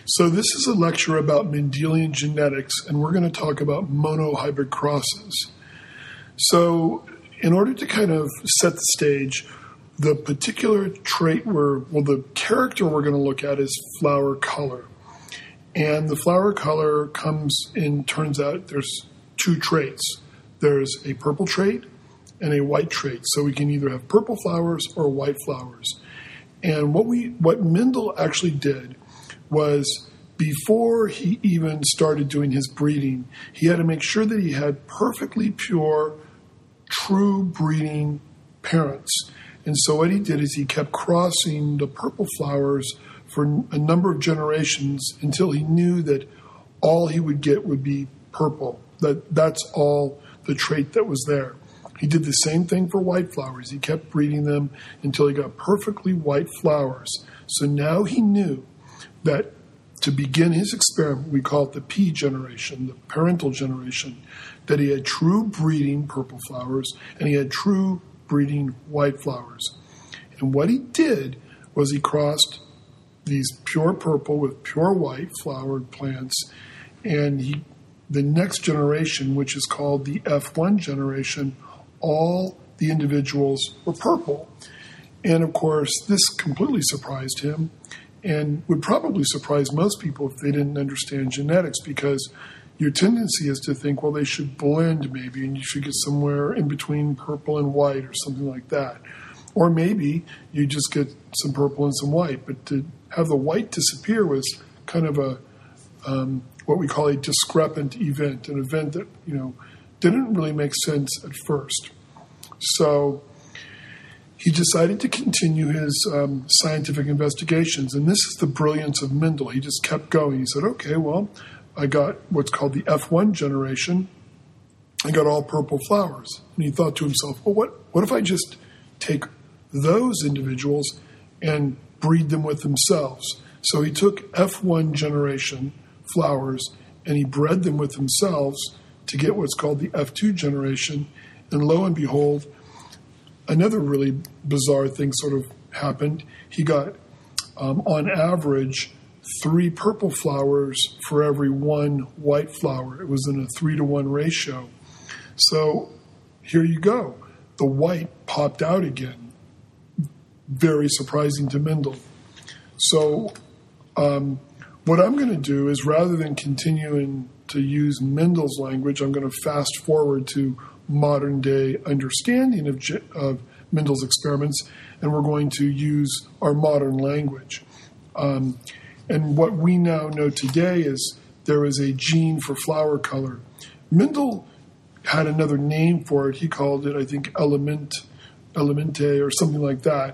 So this is a lecture about Mendelian genetics, and we're going to talk about monohybrid crosses. So in order to kind of set the stage, the particular trait the character we're going to look at is flower color. And the flower color turns out there's two traits. There's a purple trait and a white trait. So we can either have purple flowers or white flowers. And what Mendel actually did was, before he even started doing his breeding, he had to make sure that he had perfectly pure, true breeding parents. And so what he did is he kept crossing the purple flowers for a number of generations until he knew that all he would get would be purple. That's all the trait that was there. He did the same thing for white flowers. He kept breeding them until he got perfectly white flowers. So now he knew that to begin his experiment, we call it the P generation, the parental generation, that he had true breeding purple flowers and he had true breeding white flowers. And what he did was he crossed these pure purple with pure white flowered plants, and the next generation, which is called the F1 generation, all the individuals were purple. And of course, this completely surprised him and would probably surprise most people if they didn't understand genetics, because your tendency is to think, well, they should blend maybe, and you should get somewhere in between purple and white or something like that. Or maybe you just get some purple and some white. But to have the white disappear was kind of what we call a discrepant event, an event that, didn't really make sense at first. So he decided to continue his scientific investigations, and this is the brilliance of Mendel. He just kept going. He said, okay, well, I got what's called the F1 generation. I got all purple flowers. And he thought to himself, well, what if I just take those individuals and breed them with themselves? So he took F1 generation flowers and he bred them with themselves to get what's called the F2 generation. And lo and behold, another really bizarre thing sort of happened. He got, on average, 3 purple flowers for every 1 white flower. It was in a 3-to-1 ratio. So here you go. The white popped out again. Very surprising to Mendel. So what I'm going to do is, rather than continuing to use Mendel's language, I'm going to fast forward to modern-day understanding of Mendel's experiments, and we're going to use our modern language. And what we now know today is there is a gene for flower color. Mendel had another name for it. He called it, I think, elemente or something like that.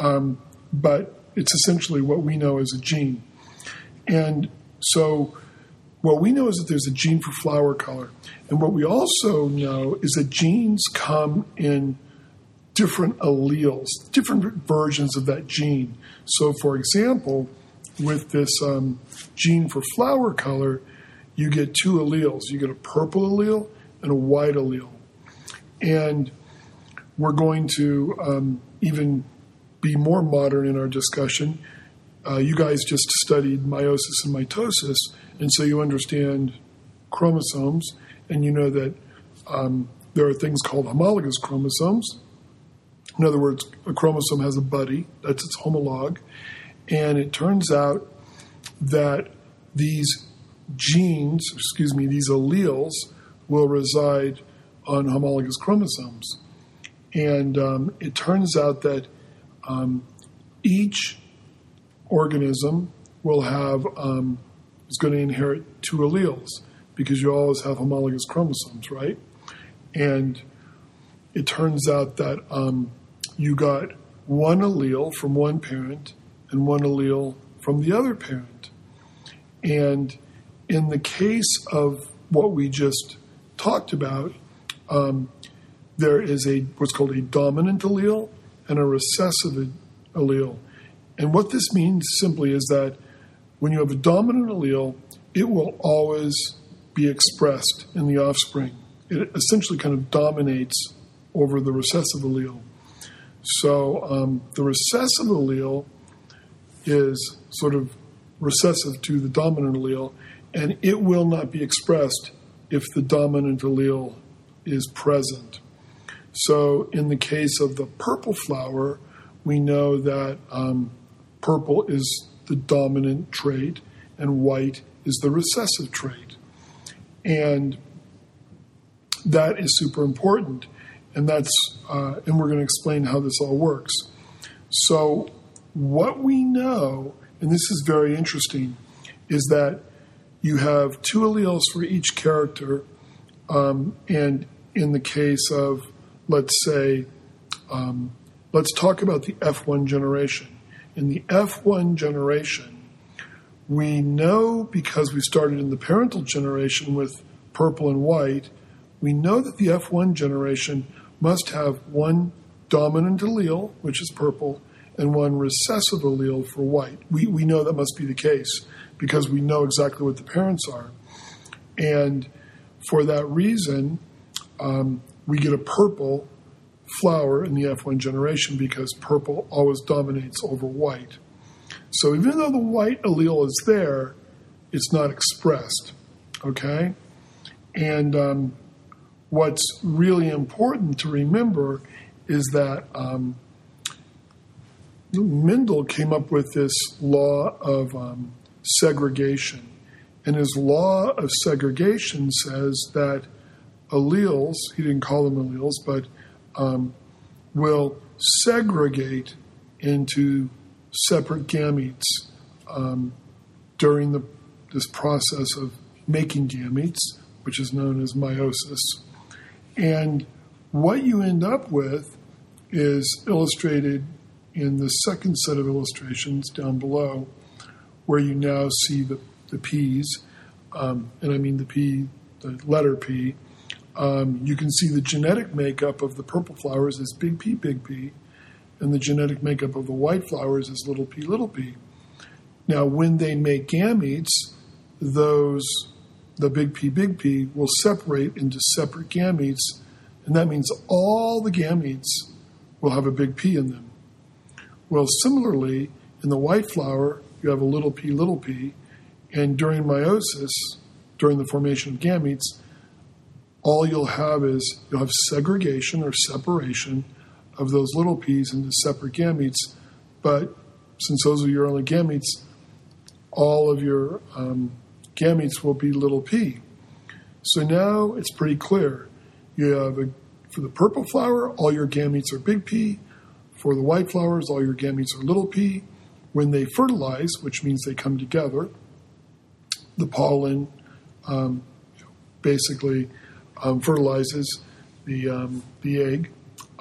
But it's essentially what we know as a gene. And so what we know is that there's a gene for flower color. And what we also know is that genes come in different alleles, different versions of that gene. So, for example, with this gene for flower color, you get 2 alleles. You get a purple allele and a white allele. And we're going to even be more modern in our discussion. You guys just studied meiosis and mitosis, and so you understand chromosomes, and you know that there are things called homologous chromosomes. In other words, a chromosome has a buddy, that's its homologue, and it turns out that these alleles will reside on homologous chromosomes. And it turns out that each organism will have is going to inherit 2 alleles, because you always have homologous chromosomes, right? And it turns out that you got 1 allele from one parent and 1 allele from the other parent. And in the case of what we just talked about, there is what's called a dominant allele and a recessive allele. And what this means simply is that when you have a dominant allele, it will always be expressed in the offspring. It essentially kind of dominates over the recessive allele. So the recessive allele is sort of recessive to the dominant allele, and it will not be expressed if the dominant allele is present. So in the case of the purple flower, we know that purple is the dominant trait and white is the recessive trait. And that is super important. And we're going to explain how this all works. So what we know, and this is very interesting, is that you have two alleles for each character. And in the case of, let's say, let's talk about the F1 generation. In the F1 generation, we know, because we started in the parental generation with purple and white, we know that the F1 generation must have one dominant allele, which is purple, and one recessive allele for white. We know that must be the case because we know exactly what the parents are. And for that reason, we get a purple flower in the F1 generation because purple always dominates over white. So even though the white allele is there, it's not expressed, okay? And what's really important to remember is that Mendel came up with this law of segregation. And his law of segregation says that alleles, he didn't call them alleles, but will segregate into separate gametes during this process of making gametes, which is known as meiosis. And what you end up with is illustrated in the second set of illustrations down below, where you now see the P's, and I mean the letter P. You can see the genetic makeup of the purple flowers is big P, and the genetic makeup of the white flowers is little p. Now, when they make gametes, the big P will separate into separate gametes, and that means all the gametes will have a big P in them. Well, similarly, in the white flower, you have a little p, and during meiosis, during the formation of gametes, all you'll have segregation or separation of those little p's into separate gametes. But since those are your only gametes, all of your gametes will be little p. So now it's pretty clear. You have for the purple flower, all your gametes are big P. For the white flowers, all your gametes are little p. When they fertilize, which means they come together, the pollen basically fertilizes the egg.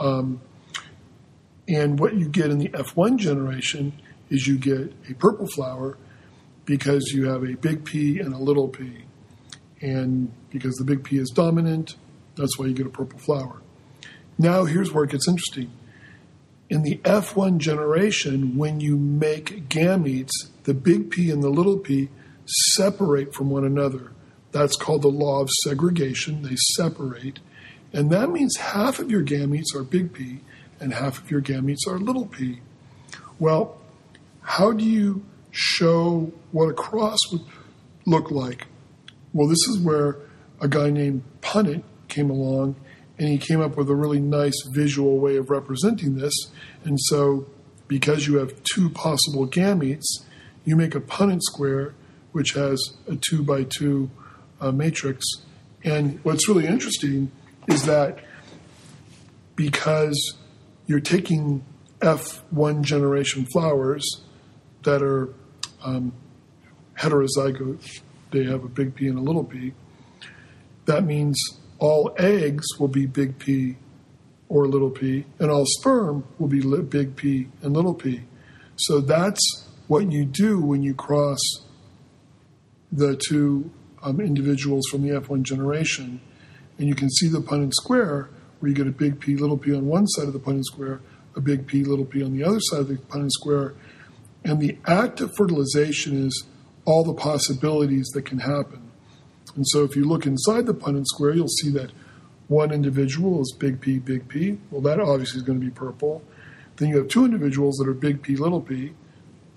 And what you get in the F1 generation is you get a purple flower because you have a big P and a little p. And because the big P is dominant, that's why you get a purple flower. Now here's where it gets interesting. In the F1 generation, when you make gametes, the big P and the little p separate from one another. That's called the law of segregation. They separate. And that means half of your gametes are big P and half of your gametes are little p. Well, how do you show what a cross would look like? Well, this is where a guy named Punnett came along, and he came up with a really nice visual way of representing this. And so because you have two possible gametes, you make a Punnett square, which has a 2x2 matrix. And what's really interesting is that because you're taking F1 generation flowers that are heterozygote, they have a big P and a little p, that means all eggs will be big P or little p, and all sperm will be big P and little p. So that's what you do when you cross the two individuals from the F1 generation. And you can see the Punnett square, where you get a big P, little p on one side of the Punnett square, a big P, little p on the other side of the Punnett square. And the act of fertilization is all the possibilities that can happen. And so if you look inside the Punnett square, you'll see that one individual is big P, big P. Well, that obviously is going to be purple. Then you have two individuals that are big P, little p.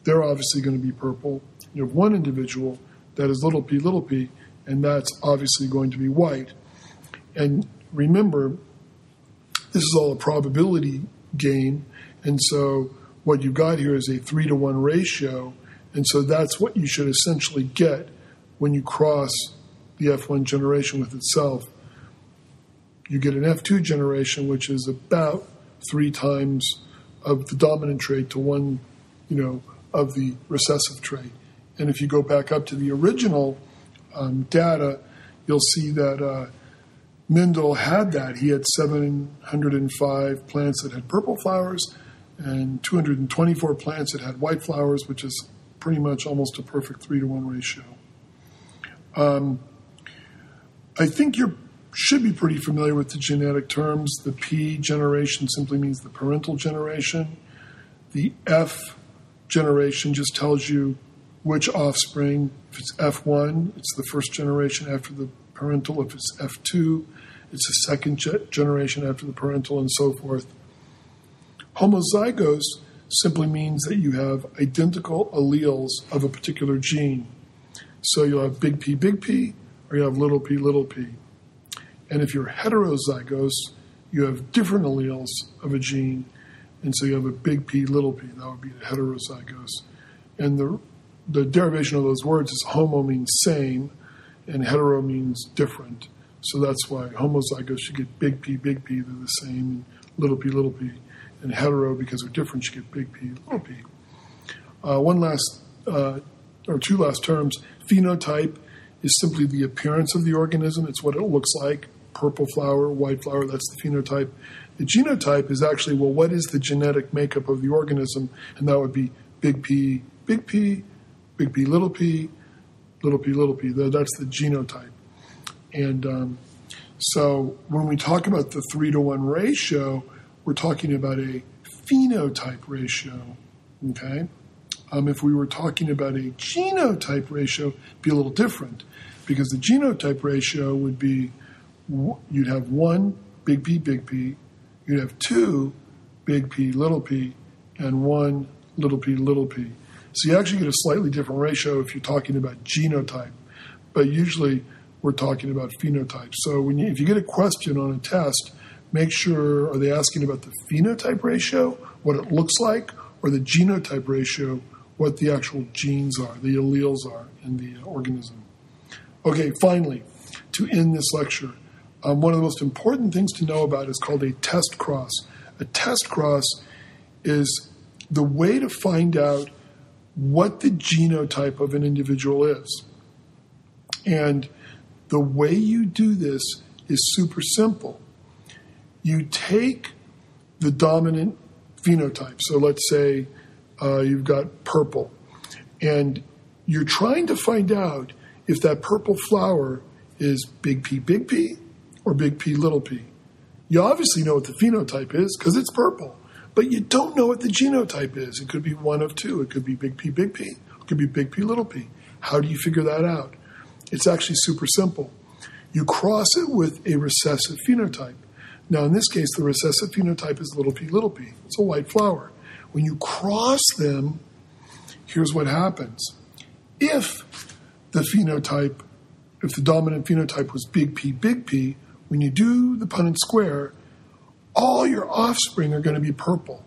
they're obviously going to be purple. You have one individual that is little p, and that's obviously going to be white. And remember, this is all a probability game, and so what you've got here is a 3-to-1 ratio, and so that's what you should essentially get when you cross the F1 generation with itself. You get an F2 generation, which is about 3 times of the dominant trait to 1, of the recessive trait. And if you go back up to the original data, you'll see that Mendel had that. He had 705 plants that had purple flowers and 224 plants that had white flowers, which is pretty much almost a perfect 3-to-1 ratio. I think you should be pretty familiar with the genetic terms. The P generation simply means the parental generation. The F generation just tells you which offspring. If it's F1, it's the first generation after the parental. If it's F2, it's the second generation after the parental, and so forth. Homozygous simply means that you have identical alleles of a particular gene. So you'll have big P, or you have little p. And if you're heterozygous, you have different alleles of a gene, and so you have a big P, little p. That would be the heterozygous. And the derivation of those words is homo means same, and hetero means different. So that's why homozygous, you get big P, they're the same, and little p. And hetero, because they're different, you get big P, little p. Two last terms. Phenotype is simply the appearance of the organism. It's what it looks like. Purple flower, white flower, that's the phenotype. The genotype is actually, what is the genetic makeup of the organism? And that would be big P, little p, little p. That's the genotype. And so when we talk about the 3-to-1 ratio, we're talking about a phenotype ratio, okay? If we were talking about a genotype ratio, it'd be a little different, because the genotype ratio would be, you'd have 1 big P, you'd have 2 big P, and 1 little p. So you actually get a slightly different ratio if you're talking about genotype, but usually we're talking about phenotype. So if you get a question on a test, make sure, are they asking about the phenotype ratio, what it looks like, or the genotype ratio, what the actual genes are, the alleles are in the organism. Okay, finally, to end this lecture, one of the most important things to know about is called a test cross. A test cross is the way to find out what the genotype of an individual is. And the way you do this is super simple. You take the dominant phenotype. So let's say you've got purple, and you're trying to find out if that purple flower is big P, or big P, little p. You obviously know what the phenotype is because it's purple, but you don't know what the genotype is. It could be one of two. It could be big P, it could be big P, little p. How do you figure that out? It's actually super simple. You cross it with a recessive phenotype. Now, in this case, the recessive phenotype is little p. It's a white flower. When you cross them, here's what happens. If the dominant phenotype was big P, when you do the Punnett square, all your offspring are going to be purple.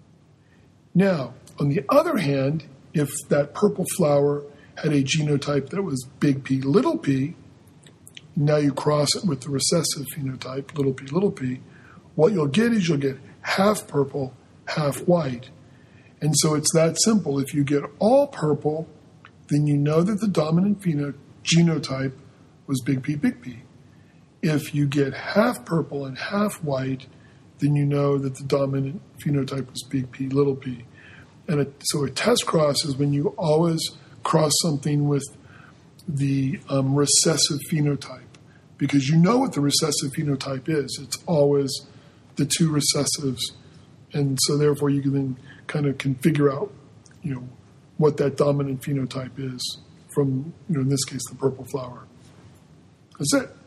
Now, on the other hand, if that purple flower had a genotype that was big P, little p, now you cross it with the recessive phenotype, little p, what you'll get is half purple, half white. And so it's that simple. If you get all purple, then you know that the dominant genotype was big P. If you get half purple and half white, then you know that the dominant phenotype was big P, little p. And so a test cross is when you always cross something with the recessive phenotype, because you know what the recessive phenotype is. It's always the two recessives, and so therefore you can figure out, what that dominant phenotype is from, in this case, the purple flower. That's it.